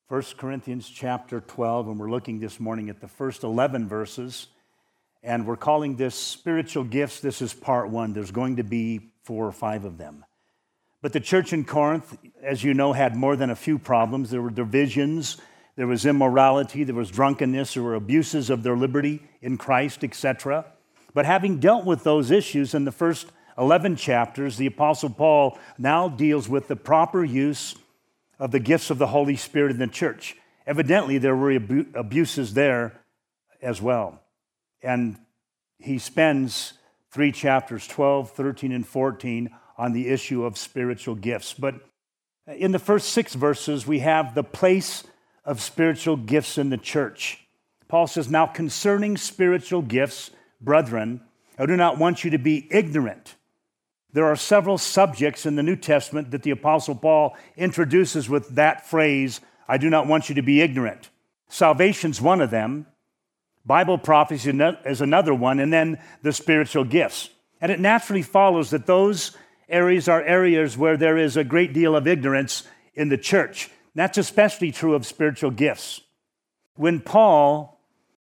1 Corinthians chapter 12, and we're looking this morning at the first 11 verses, and we're calling this spiritual gifts. This is part one. There's going to be 4 or 5 of them. But the church in Corinth, as you know, had more than a few problems. There were divisions, there was immorality, there was drunkenness, there were abuses of their liberty in Christ, etc. But having dealt with those issues in the first 11 chapters, the Apostle Paul now deals with the proper use of the gifts of the Holy Spirit in the church. Evidently, there were abuses there as well. And he spends 3 chapters, 12, 13, and 14, on the issue of spiritual gifts. But in the first 6 verses, we have the place of spiritual gifts in the church. Paul says, "Now concerning spiritual gifts, brethren, I do not want you to be ignorant." There are several subjects in the New Testament that the Apostle Paul introduces with that phrase, "I do not want you to be ignorant." Salvation's one of them. Bible prophecy is another one, and then the spiritual gifts. And it naturally follows that those areas are areas where there is a great deal of ignorance in the church. That's especially true of spiritual gifts. When Paul,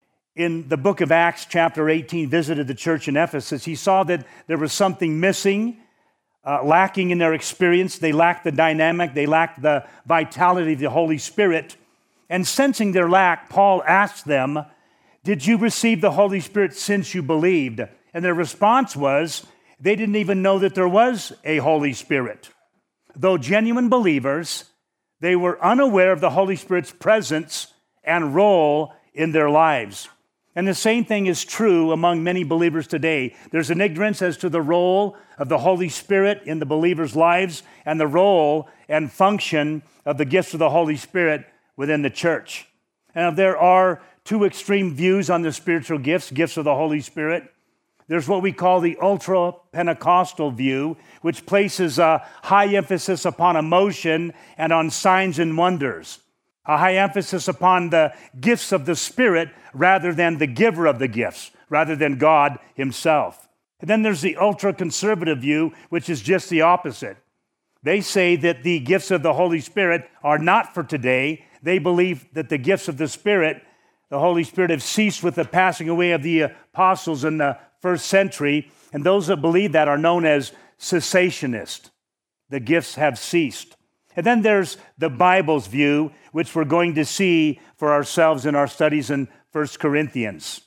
in the book of Acts, chapter 18, visited the church in Ephesus, he saw that there was something missing, lacking in their experience. They lacked the dynamic, they lacked the vitality of the Holy Spirit. And sensing their lack, Paul asked them, "Did you receive the Holy Spirit since you believed?" And their response was, they didn't even know that there was a Holy Spirit. Though genuine believers, they were unaware of the Holy Spirit's presence and role in their lives. And the same thing is true among many believers today. There's an ignorance as to the role of the Holy Spirit in the believers' lives and the role and function of the gifts of the Holy Spirit within the church. And there are 2 extreme views on the spiritual gifts of the Holy Spirit. There's what we call the ultra-Pentecostal view, which places a high emphasis upon emotion and on signs and wonders. A high emphasis upon the gifts of the Spirit rather than the giver of the gifts, rather than God himself. And then there's the ultra-conservative view, which is just the opposite. They say that the gifts of the Holy Spirit are not for today. They believe that the gifts of the Spirit, the Holy Spirit, have ceased with the passing away of the apostles in the first century, and those that believe that are known as cessationists. The gifts have ceased. And then there's the Bible's view, which we're going to see for ourselves in our studies in 1 Corinthians.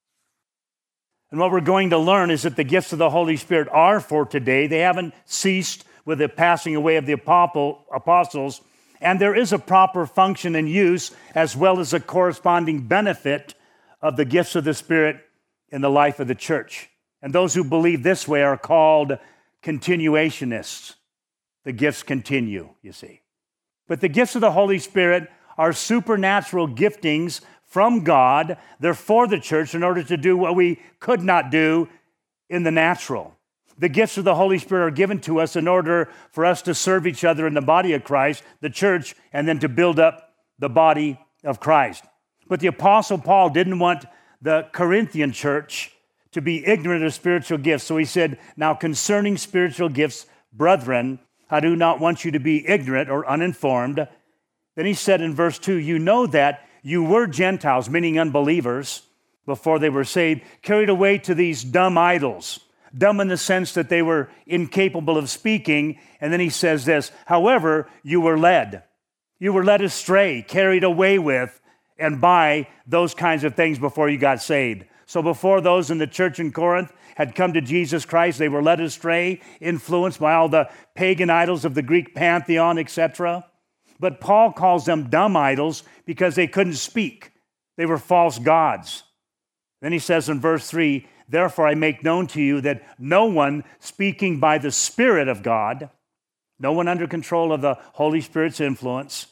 And what we're going to learn is that the gifts of the Holy Spirit are for today. They haven't ceased with the passing away of the apostles, and there is a proper function and use as well as a corresponding benefit of the gifts of the Spirit in the life of the church. And those who believe this way are called continuationists. The gifts continue, you see. But the gifts of the Holy Spirit are supernatural giftings from God. They're for the church in order to do what we could not do in the natural. The gifts of the Holy Spirit are given to us in order for us to serve each other in the body of Christ, the church, and then to build up the body of Christ. But the Apostle Paul didn't want the Corinthian church to be ignorant of spiritual gifts. So he said, "Now concerning spiritual gifts, brethren, I do not want you to be ignorant or uninformed." Then he said in verse 2, "You know that you were Gentiles," meaning unbelievers, before they were saved, "carried away to these dumb idols." Dumb in the sense that they were incapable of speaking. And then he says this, "However, you were led. You were led astray, carried away with, and by those kinds of things before you got saved." So before those in the church in Corinth had come to Jesus Christ, they were led astray, influenced by all the pagan idols of the Greek pantheon, etc. But Paul calls them dumb idols because they couldn't speak. They were false gods. Then he says in verse 3, "Therefore I make known to you that no one speaking by the Spirit of God," no one under control of the Holy Spirit's influence,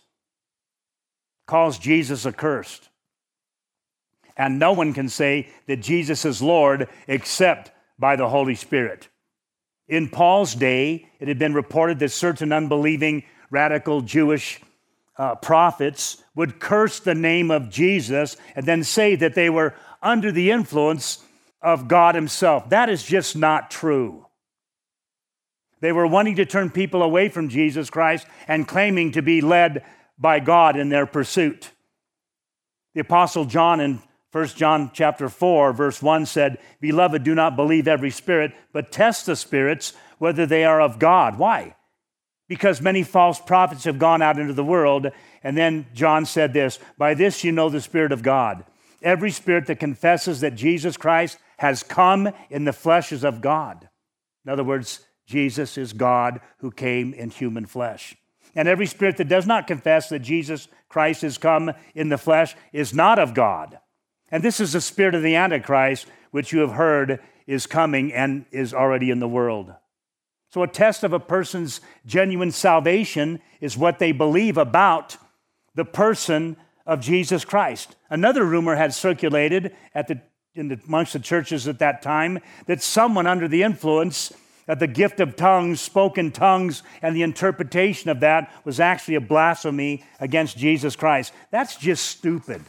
"calls Jesus accursed. And no one can say that Jesus is Lord except by the Holy Spirit." In Paul's day, it had been reported that certain unbelieving radical Jewish prophets would curse the name of Jesus and then say that they were under the influence of God himself. That is just not true. They were wanting to turn people away from Jesus Christ and claiming to be led by God in their pursuit. The Apostle John in 1 John chapter 4, verse 1 said, "Beloved, do not believe every spirit, but test the spirits, whether they are of God." Why? Because many false prophets have gone out into the world. And then John said this, "By this you know the Spirit of God. Every spirit that confesses that Jesus Christ has come in the flesh is of God." In other words, Jesus is God who came in human flesh. And every spirit that does not confess that Jesus Christ has come in the flesh is not of God. And this is the spirit of the Antichrist, which you have heard is coming and is already in the world. So a test of a person's genuine salvation is what they believe about the person of Jesus Christ. Another rumor had circulated amongst the churches at that time that someone under the influence of the gift of tongues, spoken tongues, and the interpretation of that was actually a blasphemy against Jesus Christ. That's just stupid.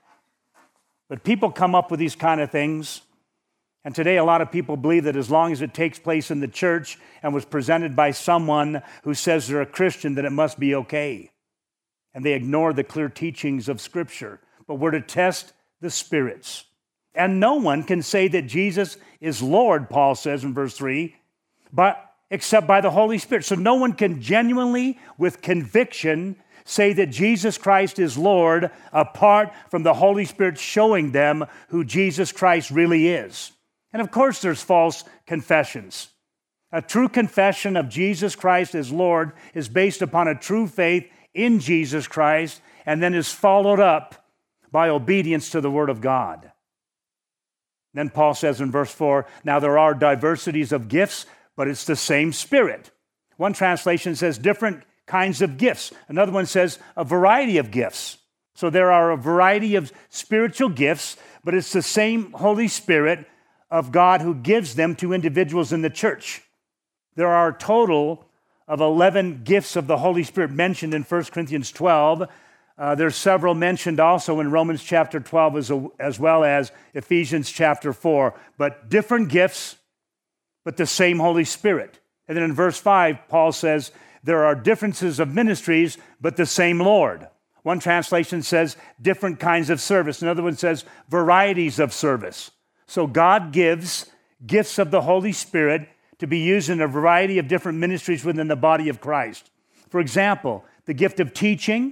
But people come up with these kind of things. And today, a lot of people believe that as long as it takes place in the church and was presented by someone who says they're a Christian, that it must be okay. And they ignore the clear teachings of Scripture. But we're to test the spirits. And no one can say that Jesus is Lord, Paul says in verse 3, but except by the Holy Spirit. So no one can genuinely, with conviction, say that Jesus Christ is Lord apart from the Holy Spirit showing them who Jesus Christ really is. And of course, there's false confessions. A true confession of Jesus Christ as Lord is based upon a true faith in Jesus Christ and then is followed up by obedience to the Word of God. Then Paul says in verse 4, "Now there are diversities of gifts, but it's the same Spirit." One translation says different kinds of gifts. Another one says a variety of gifts. So there are a variety of spiritual gifts, but it's the same Holy Spirit of God who gives them to individuals in the church. There are a total of 11 gifts of the Holy Spirit mentioned in 1 Corinthians 12. There's several mentioned also in Romans chapter 12 as well as Ephesians chapter 4. But different gifts, but the same Holy Spirit. And then in verse 5, Paul says, there are differences of ministries, but the same Lord. One translation says different kinds of service. Another one says varieties of service. So God gives gifts of the Holy Spirit to be used in a variety of different ministries within the body of Christ. For example, the gift of teaching.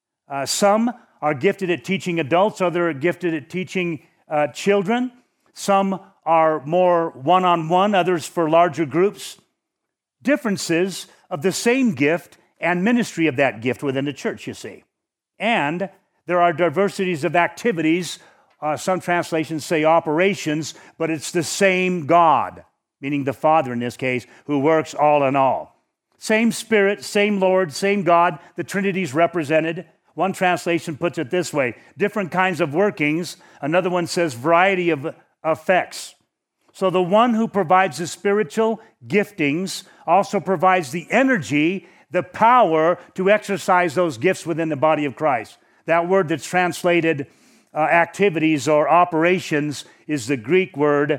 Some are gifted at teaching adults, others are gifted at teaching children. Some are more one-on-one, others for larger groups. Differences of the same gift and ministry of that gift within the church, you see. And there are diversities of activities. Some translations say operations, but it's the same God, meaning the Father in this case, who works all in all. Same Spirit, same Lord, same God, the Trinity is represented. One translation puts it this way, different kinds of workings. Another one says variety of effects. So the one who provides the spiritual giftings also provides the energy, the power to exercise those gifts within the body of Christ. That word that's translated activities or operations is the Greek word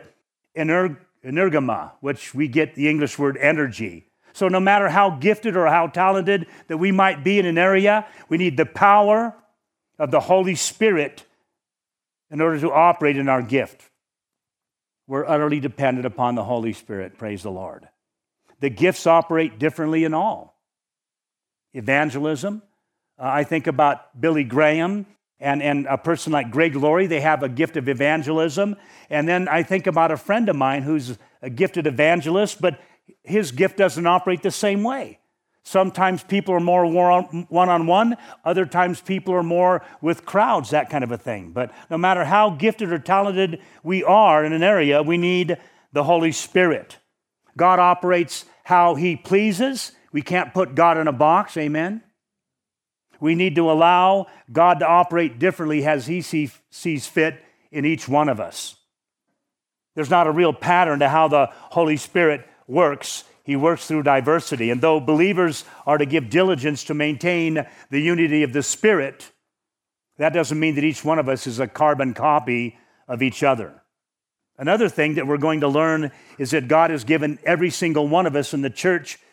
energema, which we get the English word energy. So no matter how gifted or how talented that we might be in an area, we need the power of the Holy Spirit in order to operate in our gift. We're utterly dependent upon the Holy Spirit, praise the Lord. The gifts operate differently in all. Evangelism, I think about Billy Graham and a person like Greg Laurie, they have a gift of evangelism. And then I think about a friend of mine who's a gifted evangelist, but his gift doesn't operate the same way. Sometimes people are more one-on-one, other times people are more with crowds, that kind of a thing. But no matter how gifted or talented we are in an area, we need the Holy Spirit. God operates how He pleases. We can't put God in a box, amen? We need to allow God to operate differently as He sees fit in each one of us. There's not a real pattern to how the Holy Spirit works. He works through diversity. And though believers are to give diligence to maintain the unity of the Spirit, that doesn't mean that each one of us is a carbon copy of each other. Another thing that we're going to learn is that God has given every single one of us in the church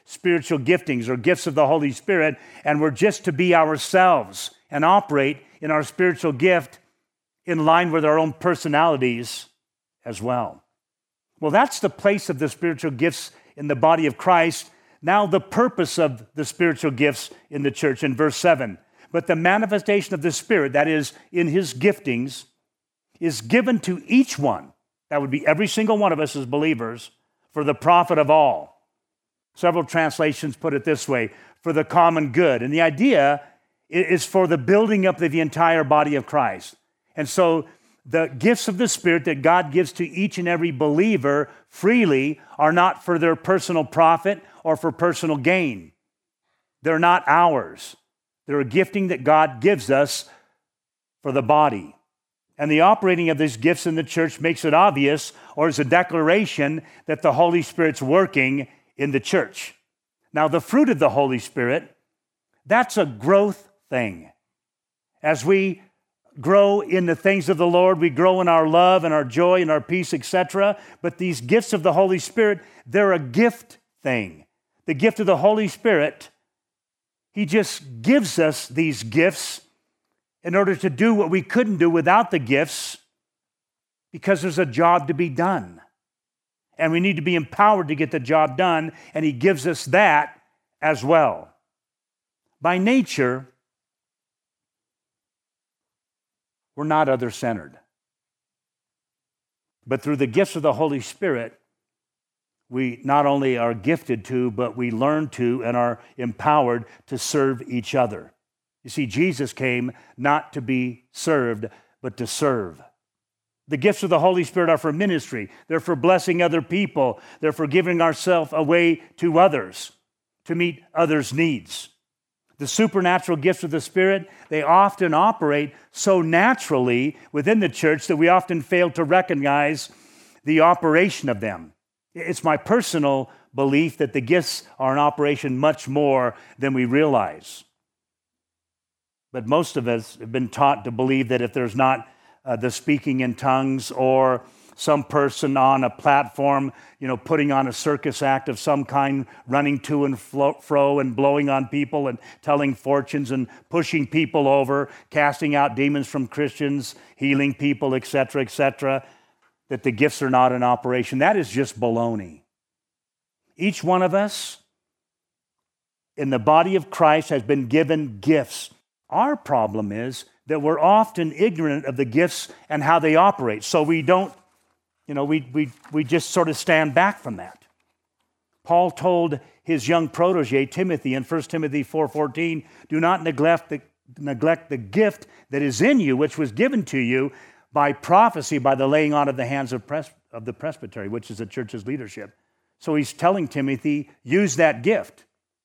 spiritual giftings or gifts of the Holy Spirit, and we're just to be ourselves and operate in our spiritual gift in line with our own personalities as well. Well, that's the place of the spiritual gifts in the body of Christ. Now the purpose of the spiritual gifts in the church in verse 7. But the manifestation of the Spirit, that is, in his giftings, is given to each one. That would be every single one of us as believers, for the profit of all. Several translations put it this way, for the common good. And the idea is for the building up of the entire body of Christ. And so the gifts of the Spirit that God gives to each and every believer freely are not for their personal profit or for personal gain. They're not ours. They're a gifting that God gives us for the body. And the operating of these gifts in the church makes it obvious, or is a declaration that the Holy Spirit's working in the church. Now, the fruit of the Holy Spirit, that's a growth thing. As we grow in the things of the Lord, we grow in our love and our joy and our peace, etc. But these gifts of the Holy Spirit, they're a gift thing. The gift of the Holy Spirit, he just gives us these gifts in order to do what we couldn't do without the gifts, because there's a job to be done. And we need to be empowered to get the job done, and he gives us that as well. By nature, we're not other-centered. But through the gifts of the Holy Spirit, we not only are gifted to, but we learn to and are empowered to serve each other. You see, Jesus came not to be served, but to serve. The gifts of the Holy Spirit are for ministry. They're for blessing other people. They're for giving ourselves away to others, to meet others' needs. The supernatural gifts of the Spirit, they often operate so naturally within the church that we often fail to recognize the operation of them. It's my personal belief that the gifts are in operation much more than we realize. But most of us have been taught to believe that if there's not the speaking in tongues or some person on a platform, putting on a circus act of some kind, running to and fro and blowing on people and telling fortunes and pushing people over, casting out demons from Christians, healing people, etc., that the gifts are not in operation. That is just baloney. Each one of us in the body of Christ has been given gifts. Our problem is that we're often ignorant of the gifts and how they operate. So we don't, we just sort of stand back from that. Paul told his young protege, Timothy, in 1 Timothy 4:14, do not neglect the gift that is in you, which was given to you by prophecy, by the laying on of the hands of the presbytery, which is the church's leadership. So he's telling Timothy, use that gift.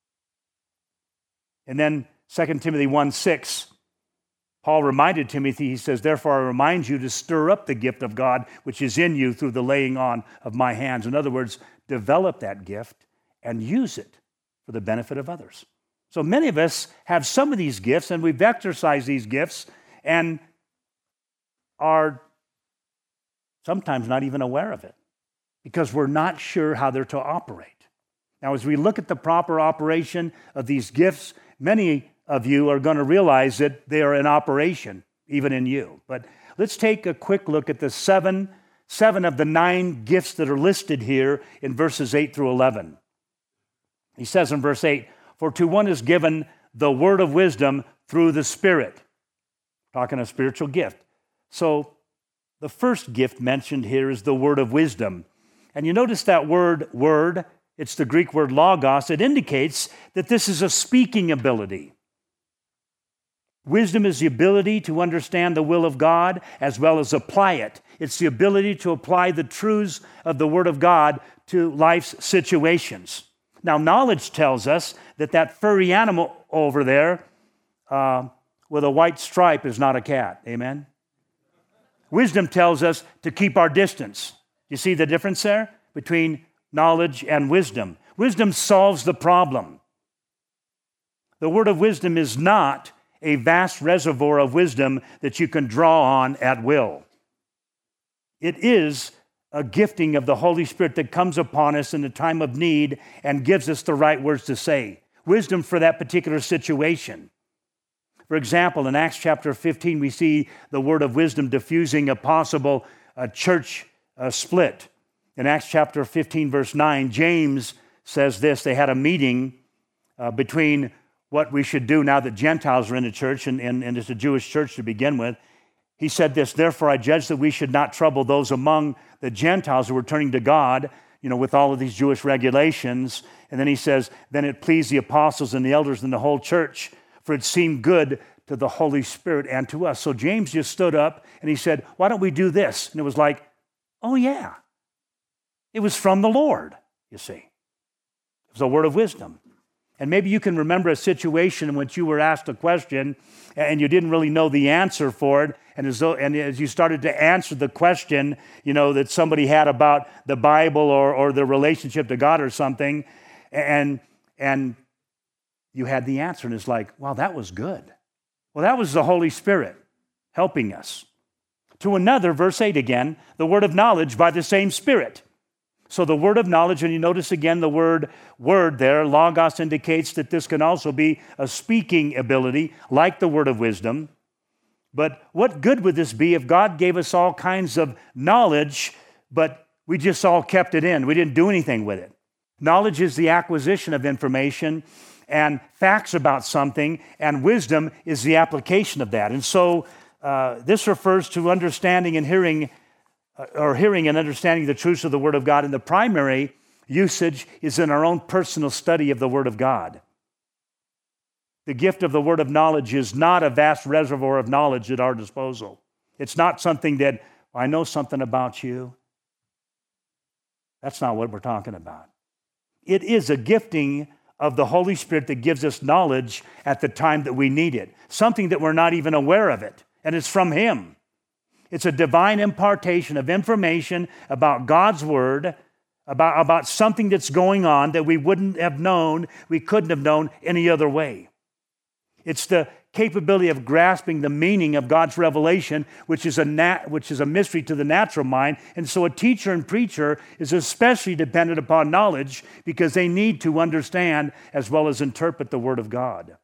And then 2 Timothy 1:6, Paul reminded Timothy, he says, therefore I remind you to stir up the gift of God which is in you through the laying on of my hands. In other words, develop that gift and use it for the benefit of others. So many of us have some of these gifts, and we've exercised these gifts and are sometimes not even aware of it because we're not sure how they're to operate. Now, as we look at the proper operation of these gifts, many of you are going to realize that they are in operation, even in you. But let's take a quick look at the seven of the 9 gifts that are listed here in verses 8 through 11. He says in verse 8, for to one is given the word of wisdom through the Spirit. Talking a spiritual gift. So the first gift mentioned here is the word of wisdom. And you notice that word, it's the Greek word logos. It indicates that this is a speaking ability. Wisdom is the ability to understand the will of God as well as apply it. It's the ability to apply the truths of the Word of God to life's situations. Now, knowledge tells us that furry animal over there with a white stripe is not a cat. Amen? Wisdom tells us to keep our distance. You see the difference there between knowledge and wisdom? Wisdom solves the problem. The word of wisdom is not a vast reservoir of wisdom that you can draw on at will. It is a gifting of the Holy Spirit that comes upon us in the time of need and gives us the right words to say. Wisdom for that particular situation. For example, in Acts chapter 15, we see the word of wisdom diffusing a possible church split. In Acts chapter 15, verse 9, James says this. They had a meeting between what we should do now that Gentiles are in the church, and it's a Jewish church to begin with. He said this, therefore I judge that we should not trouble those among the Gentiles who were turning to God, with all of these Jewish regulations. And then he says, then it pleased the apostles and the elders and the whole church, for it seemed good to the Holy Spirit and to us. So James just stood up and he said, why don't we do this? And it was like, oh yeah, it was from the Lord, you see. It was a word of wisdom. And maybe you can remember a situation in which you were asked a question and you didn't really know the answer for it. And as you started to answer the question, that somebody had about the Bible or the relationship to God or something, and you had the answer, and it's like, wow, that was good. Well, that was the Holy Spirit helping us. To another, verse 8 again, the word of knowledge by the same Spirit. So the word of knowledge, and you notice again the word there, logos, indicates that this can also be a speaking ability, like the word of wisdom. But what good would this be if God gave us all kinds of knowledge, but we just all kept it in? We didn't do anything with it. Knowledge is the acquisition of information and facts about something, and wisdom is the application of that. And so this refers to understanding and hearing and understanding the truths of the Word of God. And the primary usage is in our own personal study of the Word of God. The gift of the word of knowledge is not a vast reservoir of knowledge at our disposal. It's not something that, I know something about you. That's not what we're talking about. It is a gifting of the Holy Spirit that gives us knowledge at the time that we need it. Something that we're not even aware of it. And it's from Him. It's a divine impartation of information about God's Word, about something that's going on that we wouldn't have known, we couldn't have known any other way. It's the capability of grasping the meaning of God's revelation, which is a mystery to the natural mind. And so a teacher and preacher is especially dependent upon knowledge because they need to understand as well as interpret the Word of God.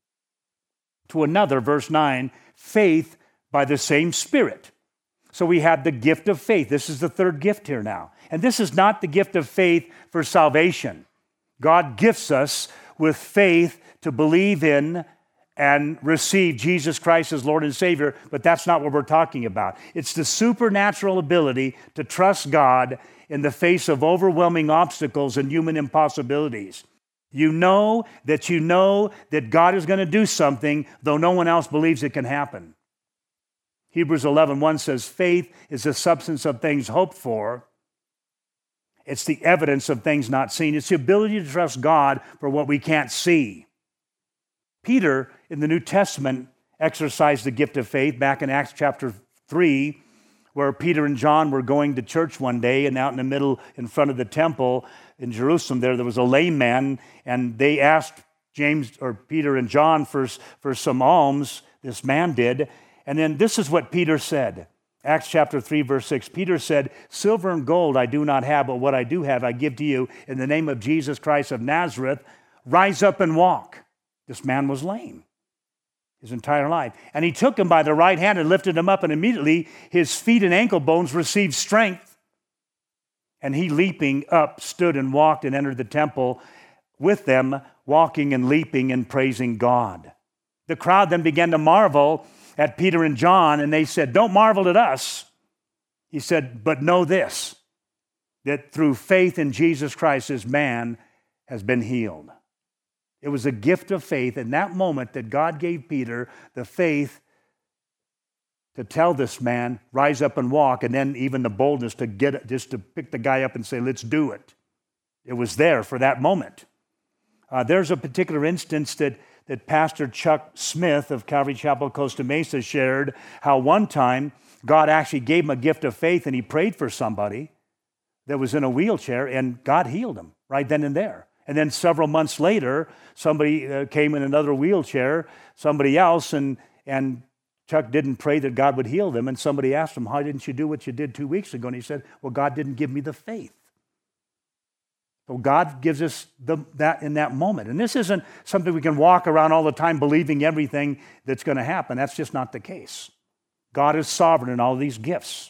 To another, verse 9, faith by the same Spirit. So we have the gift of faith. This is the third gift here now. And this is not the gift of faith for salvation. God gifts us with faith to believe in and receive Jesus Christ as Lord and Savior, but that's not what we're talking about. It's the supernatural ability to trust God in the face of overwhelming obstacles and human impossibilities. You know that God is going to do something, though no one else believes it can happen. Hebrews 11:1 says, faith is the substance of things hoped for. It's the evidence of things not seen. It's the ability to trust God for what we can't see. Peter, in the New Testament, exercised the gift of faith back in Acts chapter 3, where Peter and John were going to church one day, and out in the middle, in front of the temple in Jerusalem, there was a lame man, and they asked Peter and John for some alms. This man did. And then this is what Peter said. Acts chapter 3, verse 6. Peter said, silver and gold I do not have, but what I do have I give to you. In the name of Jesus Christ of Nazareth, rise up and walk. This man was lame his entire life. And he took him by the right hand and lifted him up, and immediately his feet and ankle bones received strength. And he, leaping up, stood and walked and entered the temple with them, walking and leaping and praising God. The crowd then began to marvel at Peter and John, and they said, don't marvel at us. He said, but know this, that through faith in Jesus Christ, this man has been healed. It was a gift of faith in that moment that God gave Peter the faith to tell this man, rise up and walk, and then even the boldness to pick the guy up and say, let's do it. It was there for that moment. There's a particular instance that Pastor Chuck Smith of Calvary Chapel, Costa Mesa shared, how one time God actually gave him a gift of faith and he prayed for somebody that was in a wheelchair and God healed him right then and there. And then several months later, somebody came in another wheelchair, somebody else, and Chuck didn't pray that God would heal them, and somebody asked him, "How didn't you do what you did 2 weeks ago?" And he said, "Well, God didn't give me the faith." So God gives us that in that moment. And this isn't something we can walk around all the time believing everything that's going to happen. That's just not the case. God is sovereign in all these gifts.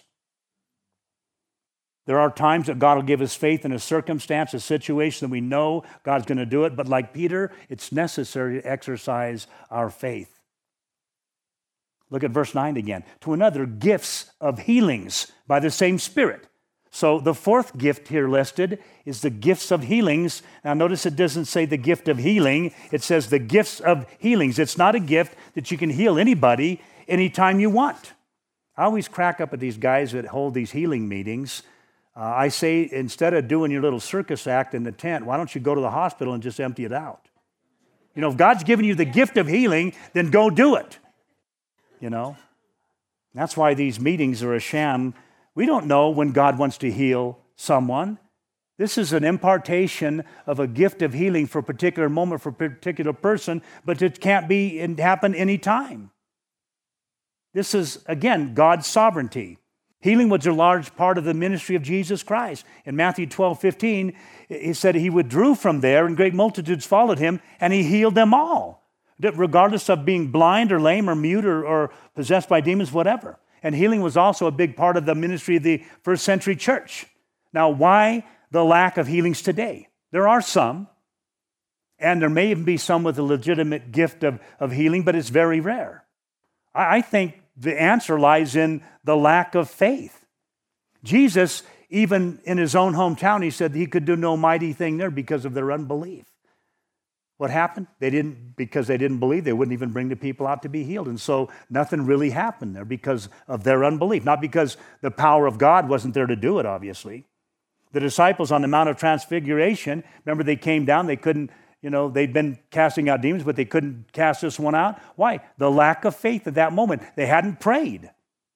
There are times that God will give us faith in a circumstance, a situation that we know God's going to do it. But like Peter, it's necessary to exercise our faith. Look at verse 9 again. To another, gifts of healings by the same Spirit. So the fourth gift here listed is the gifts of healings. Now notice it doesn't say the gift of healing. It says the gifts of healings. It's not a gift that you can heal anybody anytime you want. I always crack up at these guys that hold these healing meetings. I say, instead of doing your little circus act in the tent, why don't you go to the hospital and just empty it out? You know, if God's given you the gift of healing, then go do it. You know? That's why these meetings are a sham. We don't know when God wants to heal someone. This is an impartation of a gift of healing for a particular moment, for a particular person, but it can't be and happen anytime. This is, again, God's sovereignty. Healing was a large part of the ministry of Jesus Christ. In Matthew 12:15, he said he withdrew from there, and great multitudes followed him, and he healed them all, regardless of being blind or lame or mute or possessed by demons, whatever. And healing was also a big part of the ministry of the first century church. Now, why the lack of healings today? There are some, and there may even be some with a legitimate gift of healing, but it's very rare. I think the answer lies in the lack of faith. Jesus, even in his own hometown, he said he could do no mighty thing there because of their unbelief. What happened? Because they didn't believe, they wouldn't even bring the people out to be healed. And so nothing really happened there because of their unbelief. Not because the power of God wasn't there to do it, obviously. The disciples on the Mount of Transfiguration, remember they came down, they couldn't, they'd been casting out demons, but they couldn't cast this one out. Why? The lack of faith at that moment. They hadn't prayed.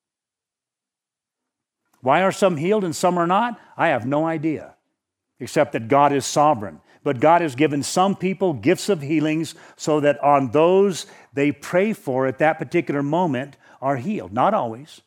Why are some healed and some are not? I have no idea, except that God is sovereign. But God has given some people gifts of healings so that on those they pray for at that particular moment are healed. Not always.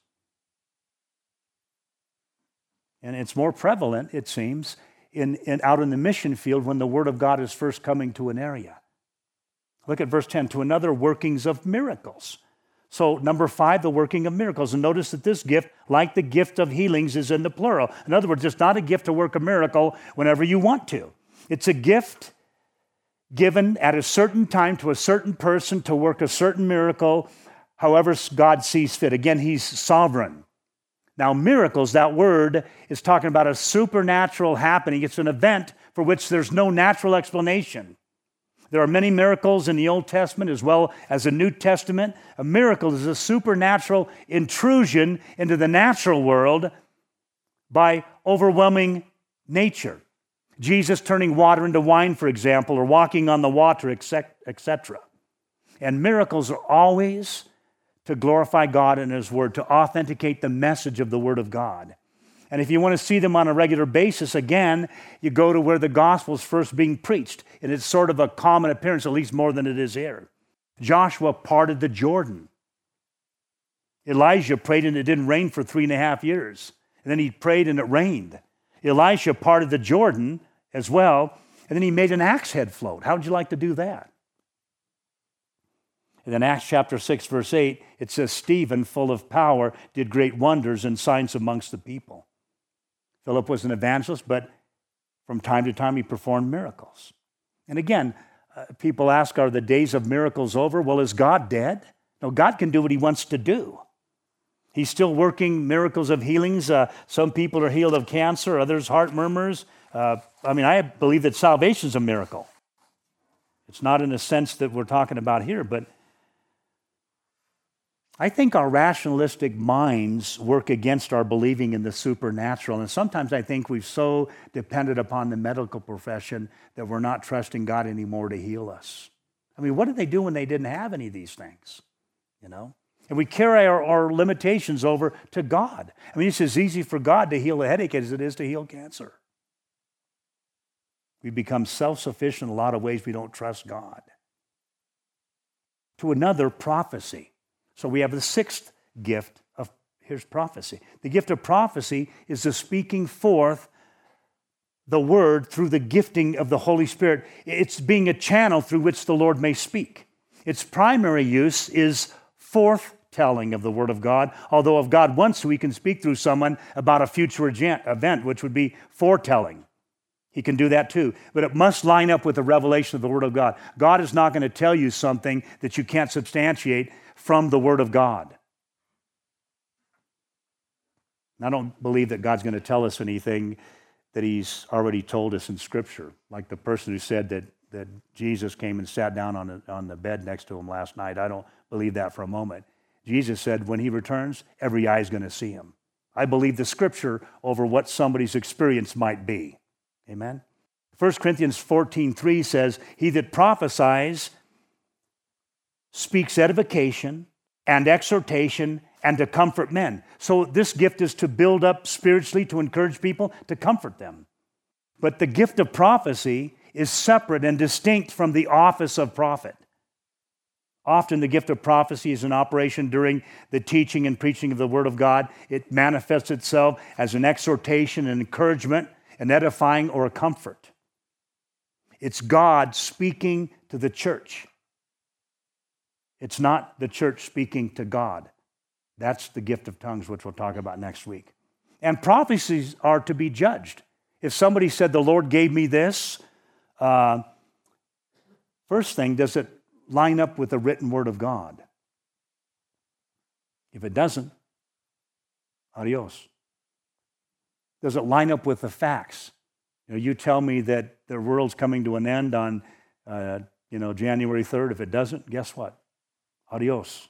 And it's more prevalent, it seems, out in the mission field when the Word of God is first coming to an area. Look at verse 10, to another, workings of miracles. So number 5, the working of miracles. And notice that this gift, like the gift of healings, is in the plural. In other words, it's not a gift to work a miracle whenever you want to. It's a gift given at a certain time to a certain person to work a certain miracle, however God sees fit. Again, He's sovereign. Now, miracles, that word is talking about a supernatural happening. It's an event for which there's no natural explanation. There are many miracles in the Old Testament as well as the New Testament. A miracle is a supernatural intrusion into the natural world by overwhelming nature. Jesus turning water into wine, for example, or walking on the water, etc. And miracles are always to glorify God and His Word, to authenticate the message of the Word of God. And if you want to see them on a regular basis, again, you go to where the gospel is first being preached. And it's sort of a common appearance, at least more than it is here. Joshua parted the Jordan. Elijah prayed and it didn't rain for 3.5 years. And then he prayed and it rained. Elisha parted the Jordan as well, and then he made an axe head float. How would you like to do that? And then Acts chapter 6, verse 8, it says, Stephen, full of power, did great wonders and signs amongst the people. Philip was an evangelist, but from time to time he performed miracles. And again, people ask, are the days of miracles over? Well, is God dead? No, God can do what He wants to do. He's still working miracles of healings. Some people are healed of cancer, others heart murmurs. I believe that salvation is a miracle. It's not in a sense that we're talking about here, but I think our rationalistic minds work against our believing in the supernatural. And sometimes I think we've so depended upon the medical profession that we're not trusting God anymore to heal us. I mean, what did they do when they didn't have any of these things? And we carry our limitations over to God. I mean, it's as easy for God to heal a headache as it is to heal cancer. We become self-sufficient in a lot of ways. We don't trust God. To another, prophecy. So we have the sixth gift of, here's prophecy. The gift of prophecy is the speaking forth the word through the gifting of the Holy Spirit. It's being a channel through which the Lord may speak. Its primary use is forthtelling of the word of God, although if God wants to, he can speak through someone about a future event, which would be foretelling. He can do that too, but it must line up with the revelation of the word of God. God is not going to tell you something that you can't substantiate from the word of God. I don't believe that God's going to tell us anything that he's already told us in Scripture, like the person who said that Jesus came and sat down on the bed next to him last night. I don't believe that for a moment. Jesus said when he returns, every eye is going to see him. I believe the Scripture over what somebody's experience might be. Amen? 1 Corinthians 14:3 says, he that prophesies speaks edification and exhortation and to comfort men. So this gift is to build up spiritually, to encourage people, to comfort them. But the gift of prophecy is separate and distinct from the office of prophet. Often the gift of prophecy is in operation during the teaching and preaching of the Word of God. It manifests itself as an exhortation, an encouragement, an edifying, or a comfort. It's God speaking to the church. It's not the church speaking to God. That's the gift of tongues, which we'll talk about next week. And prophecies are to be judged. If somebody said, the Lord gave me this, first thing, does it line up with the written word of God? If it doesn't, adios. Does it line up with the facts? You tell me that the world's coming to an end on January 3rd. If it doesn't, guess what? Adios.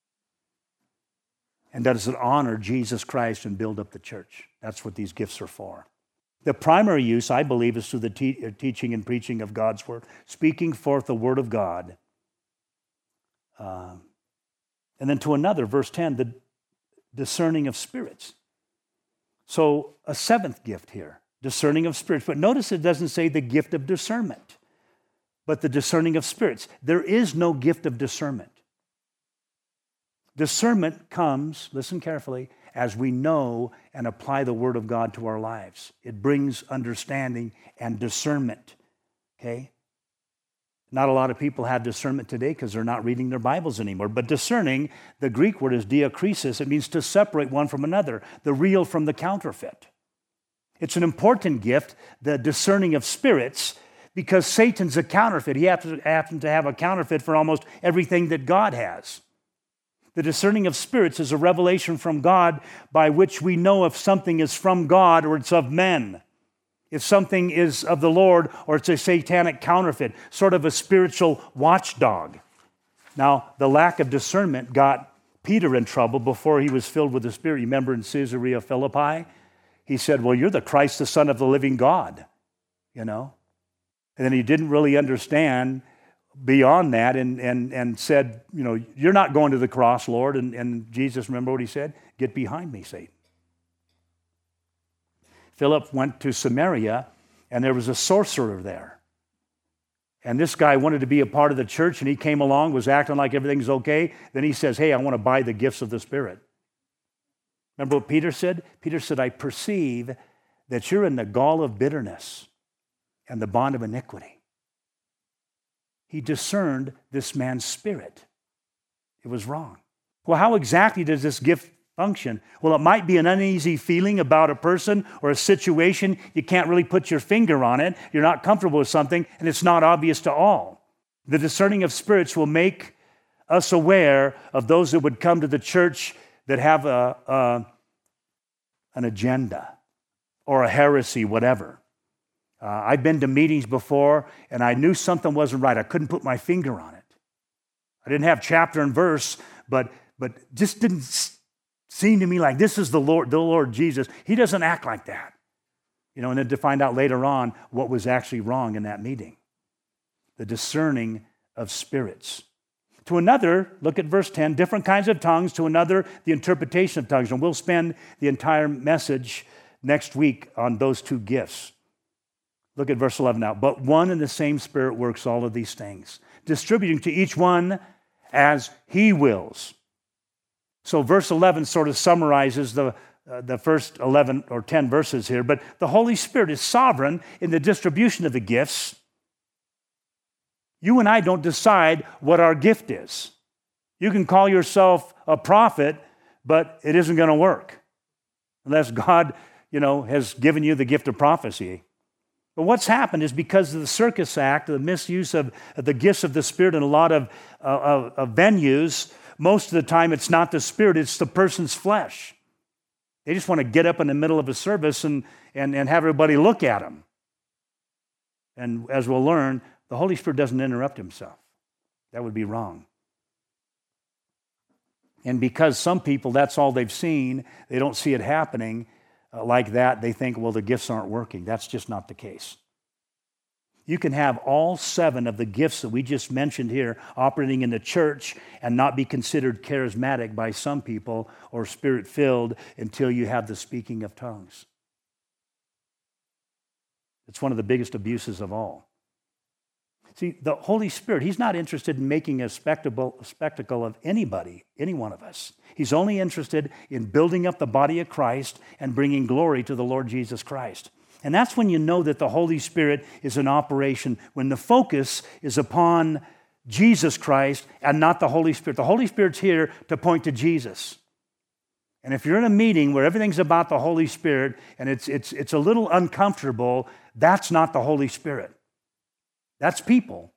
And does it honor Jesus Christ and build up the church? That's what these gifts are for. The primary use, I believe, is through the teaching and preaching of God's word, speaking forth the word of God. And then to another, verse 10, the discerning of spirits. So a seventh gift here, discerning of spirits. But notice it doesn't say the gift of discernment, but the discerning of spirits. There is no gift of discernment. Discernment comes, listen carefully, as we know and apply the Word of God to our lives. It brings understanding and discernment, okay? Not a lot of people have discernment today because they're not reading their Bibles anymore. But discerning, the Greek word is diakrisis. It means to separate one from another, the real from the counterfeit. It's an important gift, the discerning of spirits, because Satan's a counterfeit. He happens to have a counterfeit for almost everything that God has. The discerning of spirits is a revelation from God by which we know if something is from God or it's of men. If something is of the Lord or it's a satanic counterfeit, sort of a spiritual watchdog. Now, the lack of discernment got Peter in trouble before he was filled with the Spirit. You remember in Caesarea Philippi? He said, well, you're the Christ, the Son of the living God, And then he didn't really understand beyond that and said, you're not going to the cross, Lord. And Jesus, remember what he said? Get behind me, Satan. Philip went to Samaria, and there was a sorcerer there. And this guy wanted to be a part of the church, and he came along, was acting like everything's okay. Then he says, hey, I want to buy the gifts of the Spirit. Remember what Peter said? Peter said, I perceive that you're in the gall of bitterness and the bond of iniquity. He discerned this man's spirit. It was wrong. Well, how exactly does this gift function? Well, it might be an uneasy feeling about a person or a situation. You can't really put your finger on it. You're not comfortable with something, and it's not obvious to all. The discerning of spirits will make us aware of those that would come to the church that have an agenda or a heresy, whatever. I've been to meetings before, and I knew something wasn't right. I couldn't put my finger on it. I didn't have chapter and verse, but just didn't seem to me like this is the Lord Jesus. He doesn't act like that. And then to find out later on what was actually wrong in that meeting. The discerning of spirits. To another, look at verse 10, different kinds of tongues. To another, the interpretation of tongues. And we'll spend the entire message next week on those two gifts. Look at verse 11 now. But one and the same Spirit works all of these things, distributing to each one as He wills. So verse 11 sort of summarizes the first 11 or 10 verses here. But the Holy Spirit is sovereign in the distribution of the gifts. You and I don't decide what our gift is. You can call yourself a prophet, but it isn't going to work unless God, has given you the gift of prophecy. But what's happened is because of the Circus Act, the misuse of the gifts of the Spirit in a lot of venues, most of the time it's not the Spirit, it's the person's flesh. They just want to get up in the middle of a service and have everybody look at them. And as we'll learn, the Holy Spirit doesn't interrupt himself. That would be wrong. And because some people, that's all they've seen, they don't see it happening like that, they think, well, the gifts aren't working. That's just not the case. You can have all 7 of the gifts that we just mentioned here operating in the church and not be considered charismatic by some people or spirit-filled until you have the speaking of tongues. It's one of the biggest abuses of all. See, the Holy Spirit, he's not interested in making a spectacle of anybody, any one of us. He's only interested in building up the body of Christ and bringing glory to the Lord Jesus Christ. And that's when you know that the Holy Spirit is in operation, when the focus is upon Jesus Christ and not the Holy Spirit. The Holy Spirit's here to point to Jesus. And if you're in a meeting where everything's about the Holy Spirit and it's a little uncomfortable, that's not the Holy Spirit. That's people.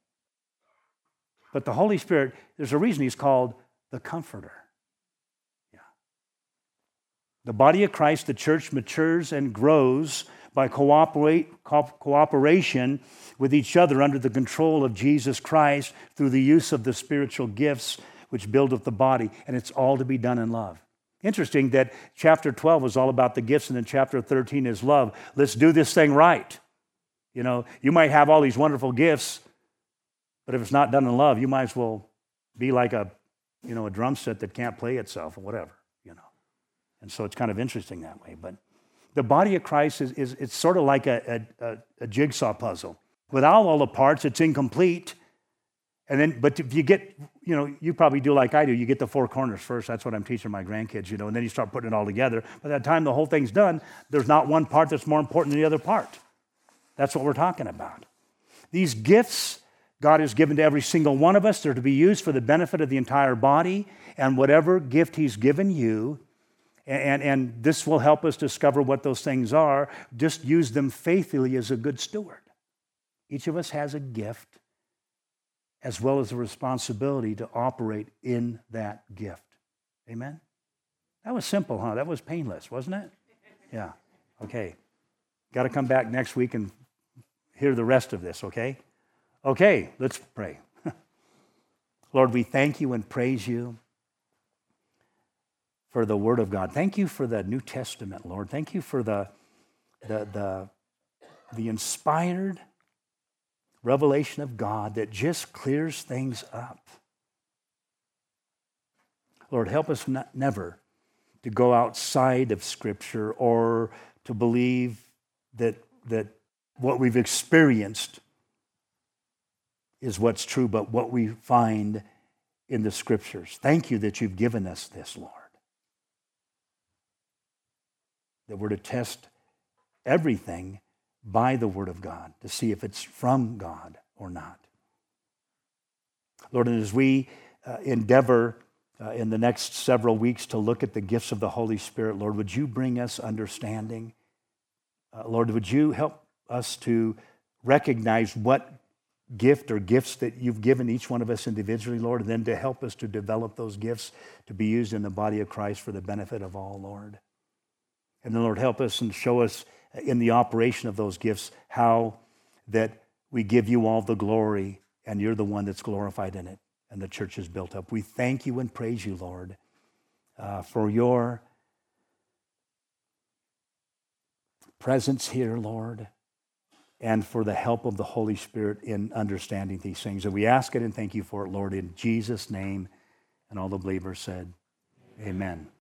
But the Holy Spirit, there's a reason he's called the Comforter. Yeah. The body of Christ, the church, matures and grows by cooperation with each other under the control of Jesus Christ through the use of the spiritual gifts which build up the body. And it's all to be done in love. Interesting that chapter 12 was all about the gifts, and then chapter 13 is love. Let's do this thing right. You might have all these wonderful gifts, but if it's not done in love, you might as well be like a drum set that can't play itself or whatever, And so it's kind of interesting that way. But the body of Christ is it's sort of like a jigsaw puzzle. Without all the parts, it's incomplete. But if you get, you probably do like I do. You get the 4 corners first. That's what I'm teaching my grandkids, and then you start putting it all together. By the time the whole thing's done, there's not one part that's more important than the other part. That's what we're talking about. These gifts God has given to every single one of us. They're to be used for the benefit of the entire body, and whatever gift he's given you, and this will help us discover what those things are, just use them faithfully as a good steward. Each of us has a gift as well as a responsibility to operate in that gift. Amen? That was simple, huh? That was painless, wasn't it? Yeah. Okay. Got to come back next week and hear the rest of this, okay? Okay, let's pray. Lord, we thank you and praise you for the Word of God. Thank you for the New Testament, Lord. Thank you for the inspired revelation of God that just clears things up. Lord, help us never to go outside of Scripture or to believe that what we've experienced is what's true, but what we find in the Scriptures. Thank you that you've given us this, Lord. That we're to test everything by the Word of God to see if it's from God or not. Lord, and as we endeavor in the next several weeks to look at the gifts of the Holy Spirit, Lord, would you bring us understanding? Lord, would you help us to recognize what gift or gifts that you've given each one of us individually, Lord, and then to help us to develop those gifts to be used in the body of Christ for the benefit of all, Lord. And then, Lord, help us and show us in the operation of those gifts how that we give you all the glory and you're the one that's glorified in it and the church is built up. We thank you and praise you, Lord, for your presence here, Lord, and for the help of the Holy Spirit in understanding these things. And we ask it and thank you for it, Lord, in Jesus' name. And all the believers said, amen.